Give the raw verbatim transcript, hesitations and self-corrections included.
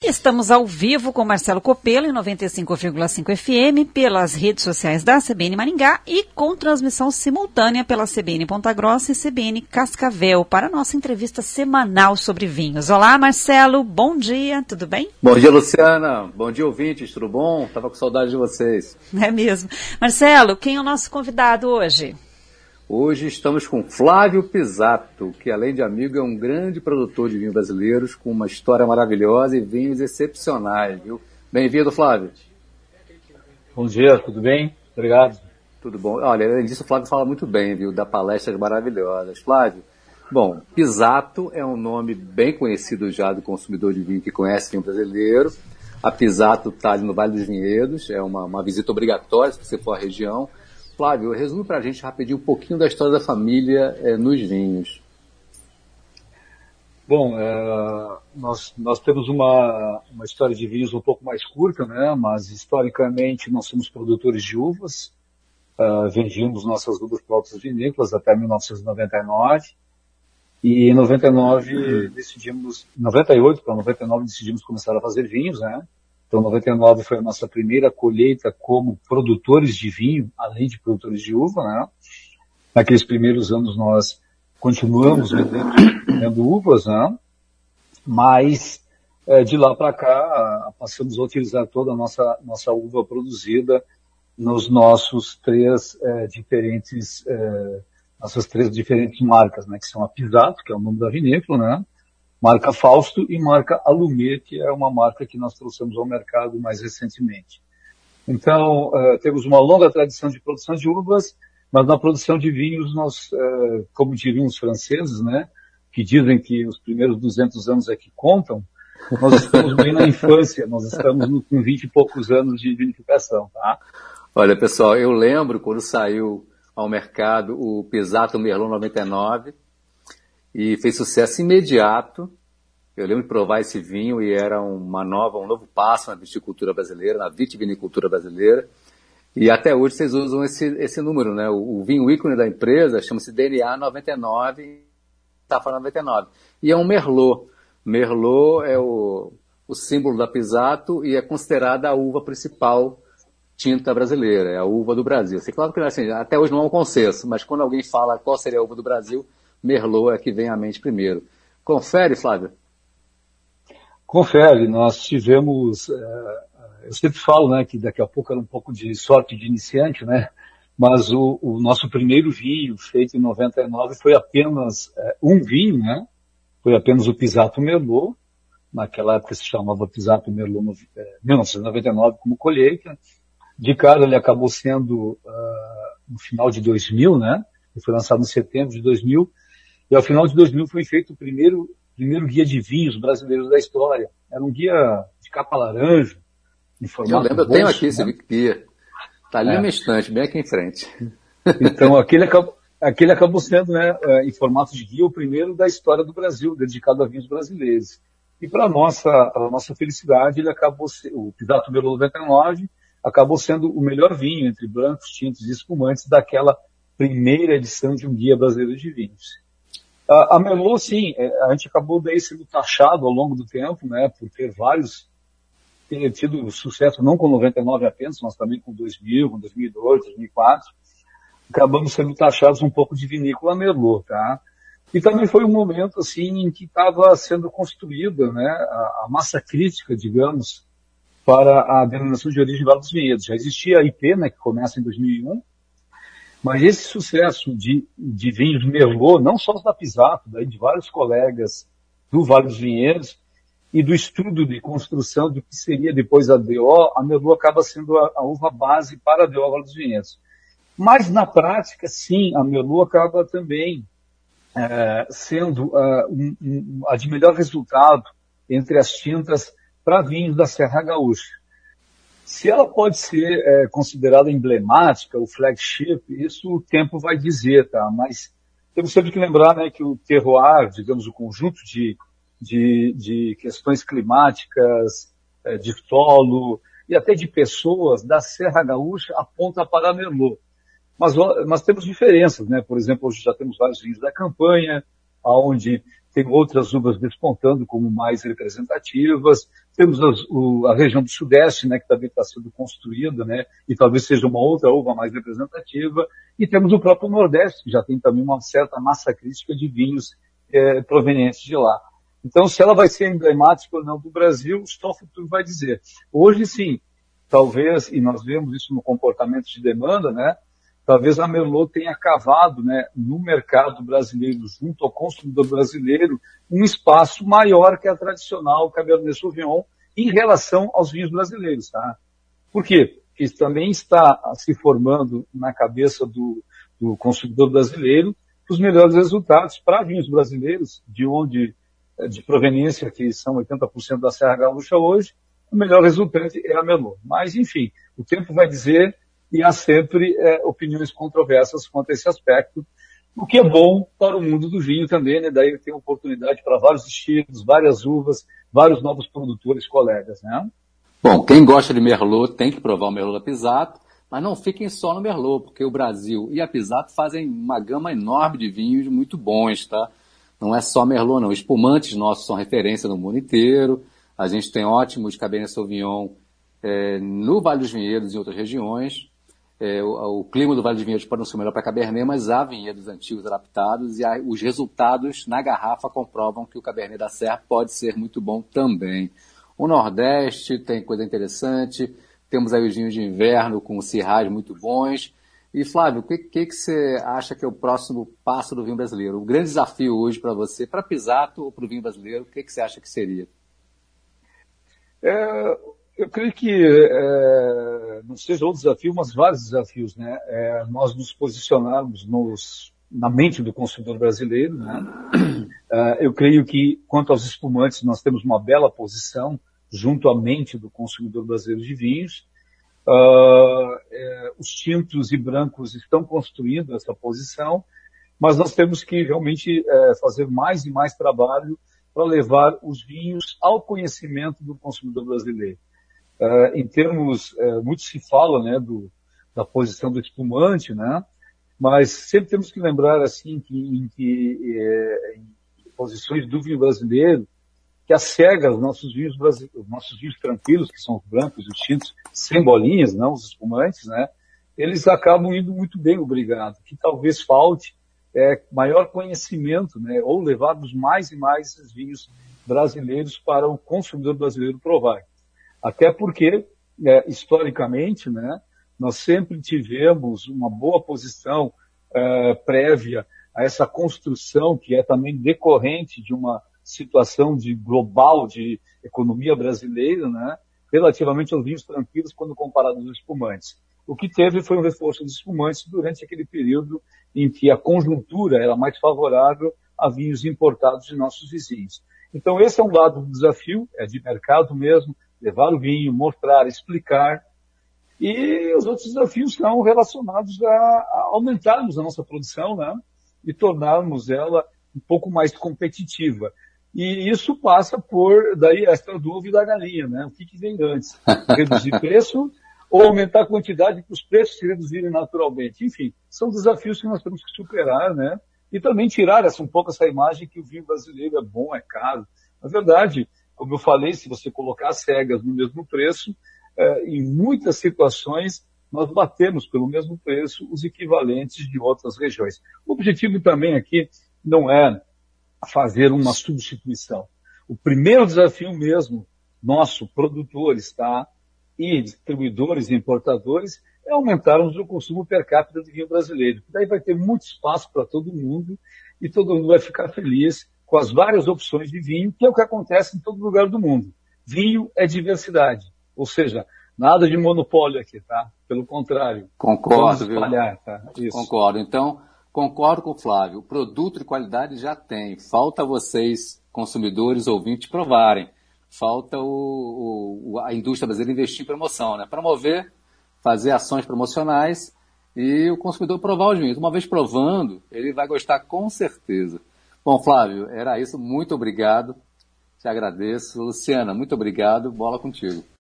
Estamos ao vivo com Marcelo Copelo em noventa e cinco vírgula cinco F M, pelas redes sociais da C B N Maringá e com transmissão simultânea pela C B N Ponta Grossa e C B N Cascavel para a nossa entrevista semanal sobre vinhos. Olá, Marcelo, bom dia, tudo bem? Bom dia, Luciana. Bom dia, ouvintes, tudo bom? Estava com saudade de vocês. É mesmo. Marcelo, quem é o nosso convidado hoje? Hoje estamos com Flávio Pisato, que além de amigo é um grande produtor de vinhos brasileiros com uma história maravilhosa e vinhos excepcionais, viu? Bem-vindo, Flávio. Bom dia, tudo bem? Obrigado. Tudo bom. Olha, além disso, o Flávio fala muito bem, viu? Dá palestras maravilhosas. Flávio, bom, Pisato é um nome bem conhecido já do consumidor de vinho que conhece vinho brasileiro. A Pisato está ali no Vale dos Vinhedos, é uma, uma visita obrigatória se você for à região. Flávio, resume para a gente rapidinho um pouquinho da história da família é, nos vinhos. Bom, é, nós, nós temos uma, uma história de vinhos um pouco mais curta, né? Mas historicamente nós somos produtores de uvas, uh, vendíamos nossas uvas para outras vinícolas até mil novecentos e noventa e nove, e em noventa e nove decidimos, noventa e oito para noventa e nove decidimos começar a fazer vinhos, né? Então, noventa e nove foi a nossa primeira colheita como produtores de vinho, além de produtores de uva, né? Naqueles primeiros anos nós continuamos vendendo, vendendo uvas, né? Mas é, de lá para cá passamos a utilizar toda a nossa, nossa uva produzida nos nossos três é, diferentes, é, nossas três diferentes marcas, né? Que são a Pisato, que é o nome da vinícola, né? Marca Fausto e marca Alumet, que é uma marca que nós trouxemos ao mercado mais recentemente. Então, uh, temos uma longa tradição de produção de uvas, mas na produção de vinhos nós, uh, como diriam os franceses, né, que dizem que os primeiros duzentos anos é que contam, nós estamos bem na infância, nós estamos no, com vinte e poucos anos de vinificação, tá? Olha, pessoal, eu lembro quando saiu ao mercado o Pisato Merlot noventa e nove, e fez sucesso imediato. Eu lembro de provar esse vinho e era uma nova, um novo passo na viticultura brasileira, na vitivinicultura brasileira. E até hoje vocês usam esse, esse número, né? O, o vinho ícone da empresa chama-se D N A noventa e nove, Safra noventa e nove. E é um Merlot. Merlot é o, o símbolo da Pisato e é considerada a uva principal tinta brasileira, é a uva do Brasil. Sei, claro que assim, até hoje não há um consenso, mas quando alguém fala qual seria a uva do Brasil, Merlot é que vem à mente primeiro. Confere, Flávio? Confere. Nós tivemos, é, eu sempre falo, né, que daqui a pouco era um pouco de sorte de iniciante, né, mas o, o nosso primeiro vinho, feito em noventa e nove, foi apenas é, um vinho, né, foi apenas o Pisato Merlot, naquela época se chamava Pisato Merlot é, mil novecentos e noventa e nove como colheita. De cara ele acabou sendo uh, no final de dois mil, né, ele foi lançado em setembro de dois mil, e ao final de dois mil foi feito o primeiro, primeiro guia de vinhos brasileiros da história. Era um guia de capa laranja, em formato Eu lembro, bolso, eu tenho aqui, né? Esse guia. Está ali é. na estante, bem aqui em frente. Então, aquele acabou, aquele acabou sendo, né, em formato de guia, o primeiro da história do Brasil, dedicado a vinhos brasileiros. E para a nossa, a nossa felicidade, ele acabou sendo, o Pisato Merlot noventa e nove acabou sendo o melhor vinho entre brancos, tintos e espumantes daquela primeira edição de um guia brasileiro de vinhos. A Merlot, sim, a gente acabou daí sendo taxado ao longo do tempo, né, por ter vários, ter tido sucesso não com noventa e nove apenas, mas também com dois mil, com dois mil e dois, dois mil e quatro. Acabamos sendo taxados um pouco de vinícola Merlot, tá? E também foi um momento, assim, em que estava sendo construída, né, a, a massa crítica, digamos, para a denominação de origem Vale dos Vinhedos. Já existia a I P, né, que começa em dois mil e um, mas esse sucesso de, de vinhos Merlot, não só os da Pisato, daí de vários colegas do Vale dos Vinhedos, e do estudo de construção do que seria depois a D O, a Merlot acaba sendo a, a uva base para a D O Vale dos Vinhedos. Mas na prática, sim, a Merlot acaba também é, sendo uh, um, um, a de melhor resultado entre as tintas para vinhos da Serra Gaúcha. Se ela pode ser é, considerada emblemática, o flagship, isso o tempo vai dizer, tá? Mas temos sempre que lembrar, né, que o terroir, digamos, o conjunto de, de, de questões climáticas, é, de solo e até de pessoas da Serra Gaúcha aponta para a Merlot. Mas, mas temos diferenças, né? Por exemplo, hoje já temos vários vinhos da campanha, onde tem outras uvas despontando como mais representativas. Temos as, o, a região do Sudeste, né, que também está sendo construída, né, e talvez seja uma outra uva mais representativa. E temos o próprio Nordeste, que já tem também uma certa massa crítica de vinhos é, provenientes de lá. Então, se ela vai ser emblemática ou não do Brasil, só o futuro vai dizer. Hoje, sim, talvez, e nós vemos isso no comportamento de demanda, né, talvez a Merlot tenha cavado, né, no mercado brasileiro, junto ao consumidor brasileiro, um espaço maior que a tradicional Cabernet Sauvignon em relação aos vinhos brasileiros. Tá? Por quê? Porque isso também está se formando na cabeça do, do consumidor brasileiro os melhores resultados para vinhos brasileiros, de onde, de proveniência, que são oitenta por cento da Serra Gaúcha hoje, o melhor resultante é a Merlot. Mas, enfim, o tempo vai dizer, e há sempre é, opiniões controversas quanto a esse aspecto, o que é bom para o mundo do vinho também, né? Daí tem oportunidade para vários estilos, várias uvas, vários novos produtores, colegas, né? Bom, quem gosta de Merlot tem que provar o Merlot da Pisato, mas não fiquem só no Merlot, porque o Brasil e a Pisato fazem uma gama enorme de vinhos muito bons, tá? Não é só Merlot, não. Espumantes nossos são referência no mundo inteiro. A gente tem ótimos Cabernet Sauvignon é, no Vale dos Vinhedos e em outras regiões. É, o, o clima do Vale dos Vinhedos pode não ser melhor para Cabernet, mas há vinhedos antigos adaptados e há, os resultados na garrafa comprovam que o Cabernet da Serra pode ser muito bom também. O Nordeste tem coisa interessante, temos aí os vinhos de inverno com cirrais muito bons. E Flávio, o que, que, que você acha que é o próximo passo do vinho brasileiro? O grande desafio hoje para você, para Pisato ou para o vinho brasileiro, o que, que você acha que seria? É, eu creio que é, não seja um desafio, mas vários desafios, né? É, nós nos posicionarmos nos, na mente do consumidor brasileiro, né? É, eu creio que, quanto aos espumantes, nós temos uma bela posição junto à mente do consumidor brasileiro de vinhos. Uh, é, os tintos e brancos estão construindo essa posição, mas nós temos que realmente é, fazer mais e mais trabalho para levar os vinhos ao conhecimento do consumidor brasileiro. Uh, em termos, uh, muito se fala, né, do, da posição do espumante, né, mas sempre temos que lembrar assim que em, que, é, em posições do vinho brasileiro, que as cegas, nossos vinhos, nossos vinhos tranquilos, que são os brancos, os tintos, sem bolinhas, não os espumantes, né? Eles acabam indo muito bem, obrigado. Que talvez falte é, maior conhecimento, né? Ou levarmos mais e mais esses vinhos brasileiros para o consumidor brasileiro provar. Até porque, é, historicamente, né? Nós sempre tivemos uma boa posição é, prévia a essa construção que é também decorrente de uma situação de global de economia brasileira, né, relativamente aos vinhos tranquilos quando comparados aos espumantes. O que teve foi um reforço dos espumantes durante aquele período em que a conjuntura era mais favorável a vinhos importados de nossos vizinhos. Então esse é um lado do desafio, é de mercado mesmo, levar o vinho, mostrar, explicar. E os outros desafios são relacionados a, a aumentarmos a nossa produção, né, e tornarmos ela um pouco mais competitiva. E isso passa por, daí, esta dúvida da galinha, né? O que, que vem antes? Reduzir preço ou aumentar a quantidade para os preços se reduzirem naturalmente? Enfim, são desafios que nós temos que superar, né? E também tirar essa, um pouco essa imagem que o vinho brasileiro é bom, é caro. Na verdade, como eu falei, se você colocar as cegas no mesmo preço, é, em muitas situações nós batemos pelo mesmo preço os equivalentes de outras regiões. O objetivo também aqui não é fazer uma substituição. O primeiro desafio mesmo, nosso, produtores, tá, e distribuidores e importadores, é aumentarmos o consumo per capita de vinho brasileiro. Daí vai ter muito espaço para todo mundo e todo mundo vai ficar feliz com as várias opções de vinho, que é o que acontece em todo lugar do mundo. Vinho é diversidade, ou seja, nada de monopólio aqui, tá? Pelo contrário. Concordo, viu? Espalhar, tá? Isso. Concordo. Então, concordo com o Flávio. O produto de qualidade já tem. Falta vocês, consumidores, ouvintes, provarem. Falta o, o, a indústria brasileira investir em promoção, né? Promover, fazer ações promocionais e o consumidor provar os vinhos. Uma vez provando, ele vai gostar com certeza. Bom, Flávio, era isso. Muito obrigado. Te agradeço. Luciana, muito obrigado. Bola contigo.